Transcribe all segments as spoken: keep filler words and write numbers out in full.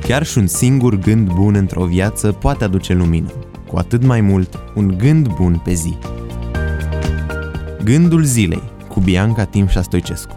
Chiar și un singur gând bun într-o viață poate aduce lumină, cu atât mai mult un gând bun pe zi. Gândul zilei cu Bianca Timșa Stoicescu.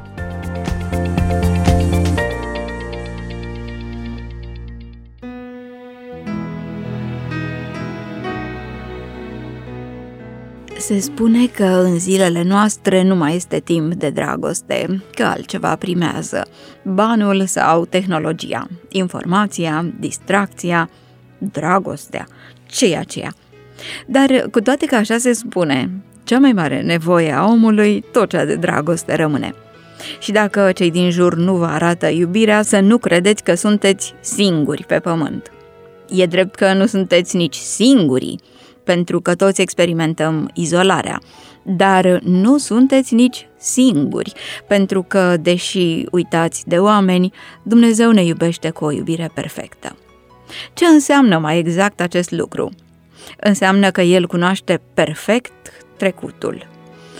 Se spune că în zilele noastre nu mai este timp de dragoste, că altceva primează, banul sau tehnologia, informația, distracția, dragostea, ce aceea. Dar cu toate că așa se spune, cea mai mare nevoie a omului, tot cea de dragoste rămâne. Și dacă cei din jur nu vă arată iubirea, să nu credeți că sunteți singuri pe pământ. E drept că nu sunteți nici singurii, pentru că toți experimentăm izolarea, dar nu sunteți nici singuri, pentru că, deși uitați de oameni, Dumnezeu ne iubește cu o iubire perfectă. Ce înseamnă mai exact acest lucru? Înseamnă că El cunoaște perfect trecutul.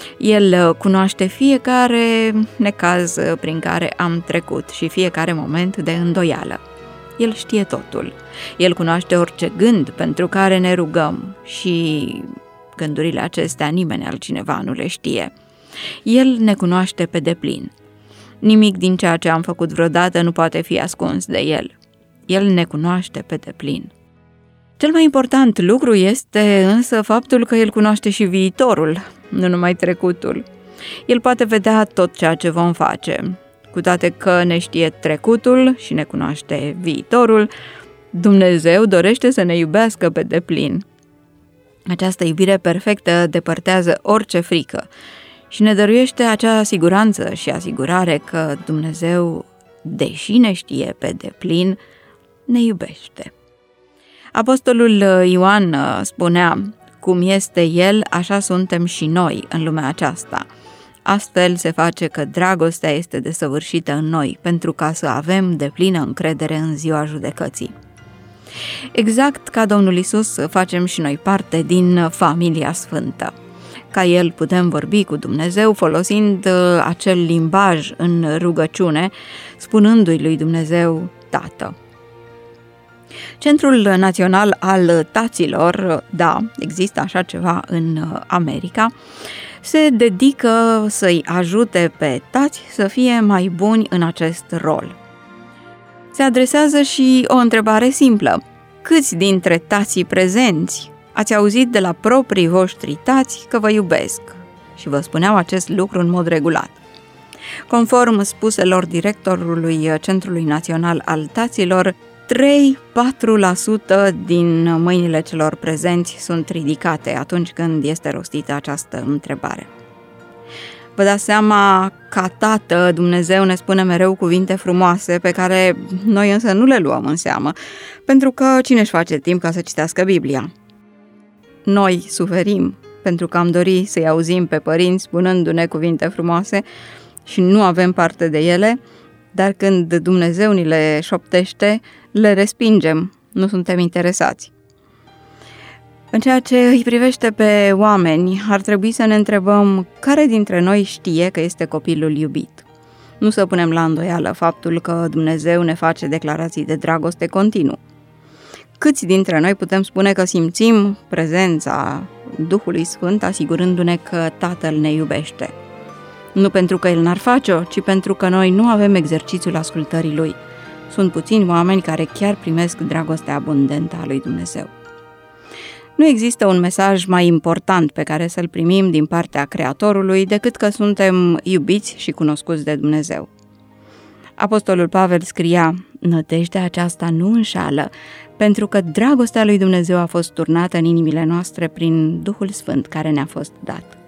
El cunoaște fiecare necaz prin care am trecut și fiecare moment de îndoială. El știe totul. El cunoaște orice gând pentru care ne rugăm și gândurile acestea nimeni altcineva nu le știe. El ne cunoaște pe deplin. Nimic din ceea ce am făcut vreodată nu poate fi ascuns de El. El ne cunoaște pe deplin. Cel mai important lucru este însă faptul că El cunoaște și viitorul, nu numai trecutul. El poate vedea tot ceea ce vom face. Cu toate că ne știe trecutul și ne cunoaște viitorul, Dumnezeu dorește să ne iubească pe deplin. Această iubire perfectă depărtează orice frică și ne dăruiește acea siguranță și asigurare că Dumnezeu, deși ne știe pe deplin, ne iubește. Apostolul Ioan spunea, cum este El, așa suntem și noi în lumea aceasta. Astfel se face că dragostea este desăvârșită în noi, pentru ca să avem deplină încredere în ziua judecății. Exact ca Domnul Iisus, facem și noi parte din familia sfântă. Ca El putem vorbi cu Dumnezeu folosind acel limbaj în rugăciune, spunându-i lui Dumnezeu Tată. Centrul Național al Taților, da, există așa ceva în America, se dedică să-i ajute pe tați să fie mai buni în acest rol. Se adresează și o întrebare simplă. Câți dintre tații prezenți ați auzit de la proprii voștri tați că vă iubesc? Și vă spuneau acest lucru în mod regulat. Conform spuselor directorului Centrului Național al Taților, trei patru la sută din mâinile celor prezenți sunt ridicate atunci când este rostită această întrebare. Vă dați seama, ca tată, Dumnezeu ne spune mereu cuvinte frumoase pe care noi însă nu le luăm în seamă, pentru că cine își face timp ca să citească Biblia? Noi suferim pentru că am dorit să-i auzim pe părinți spunându-ne cuvinte frumoase și nu avem parte de ele, dar când Dumnezeu ni le șoptește, le respingem, nu suntem interesați. În ceea ce îi privește pe oameni, ar trebui să ne întrebăm care dintre noi știe că este copilul iubit. Nu să punem la îndoială faptul că Dumnezeu ne face declarații de dragoste continuu. Câți dintre noi putem spune că simțim prezența Duhului Sfânt asigurându-ne că Tatăl ne iubește? Nu pentru că El n-ar face-o, ci pentru că noi nu avem exercițiul ascultării Lui. Sunt puțini oameni care chiar primesc dragostea abundentă a lui Dumnezeu. Nu există un mesaj mai important pe care să-l primim din partea Creatorului decât că suntem iubiți și cunoscuți de Dumnezeu. Apostolul Pavel scria, nădejdea aceasta nu înșală, pentru că dragostea lui Dumnezeu a fost turnată în inimile noastre prin Duhul Sfânt care ne-a fost dat.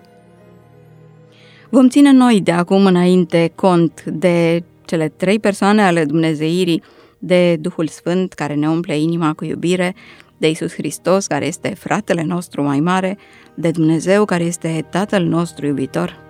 Vom ține noi de acum înainte cont de cele trei persoane ale dumnezeirii, de Duhul Sfânt care ne umple inima cu iubire, de Iisus Hristos care este fratele nostru mai mare, de Dumnezeu care este Tatăl nostru iubitor.